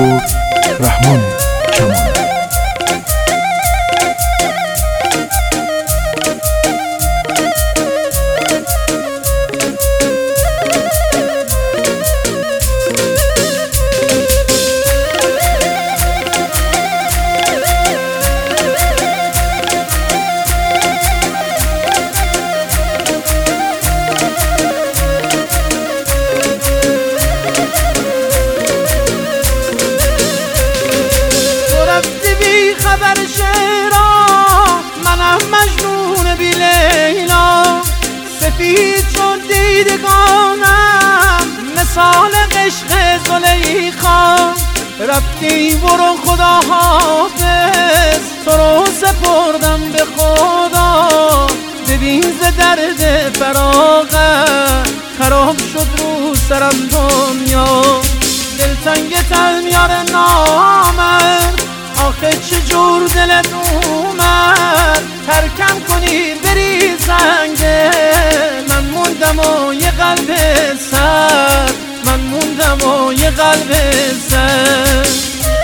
دکتر رحمان کمال. خبر شعرا منم مجنون بی لیلا، سفید شد دیدگانم مثال عشق زلیخا. رفتی برو خدا حافظ، تو رو سپردم به خدا. ببین ز درد فراغت خراب شد رو سرم دنیا. دلتنگ تل میاره نامرد، آخه چجور دلت اومد ترکم کنی بری زنگه. من موندم و یه قلب سر، من موندم و یه قلب سر.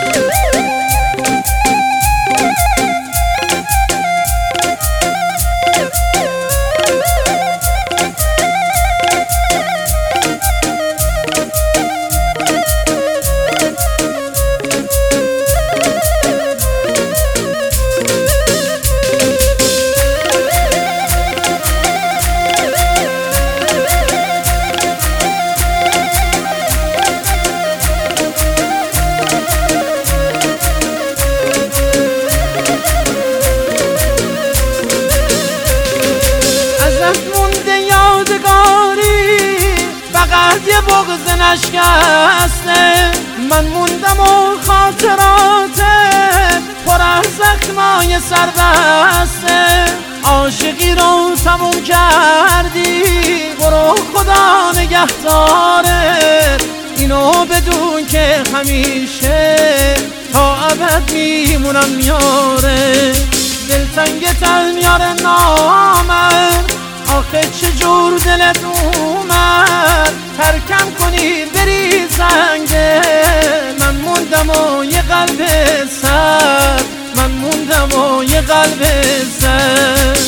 فقط یه بغض نشکسته، من موندم و خاطراتت پر از زخمای سربسته. عاشقی رو تموم کردی، برو خدا نگهدارت. اینو بدون که همیشه تا ابد میمونم یاره. دلتنگ تل میاره نامرد، آخه چجور دلت اومد ترکم کنی بری زنگه. من موندم و یه قلب سر، من موندم و یه قلب سر.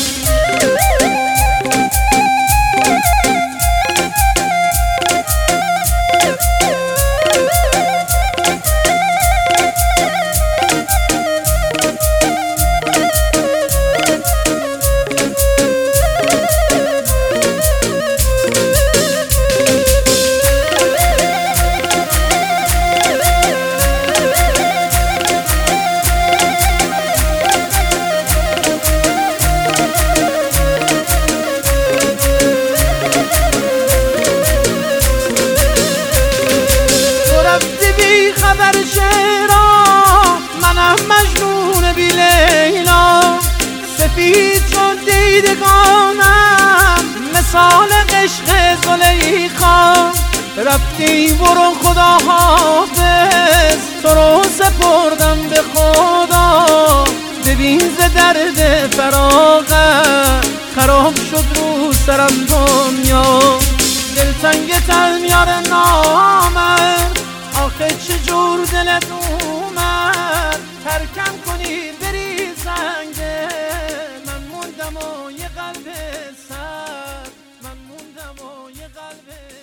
خبر شعرا منم مجنون بی لیلا، سفید شد دیدگانم مثال عشق زلیخا. رفتی برو خدا حافظ، تو رو سپردم به خدا. ببین ز درد فراغت خراب شد رو سرم دنیا. دلتنگ تل میاره نامرد، آخه چجور دلت اومد ترکم کنی بری زنگه. من موندم و یه قلب سر، من موندم و یه قلب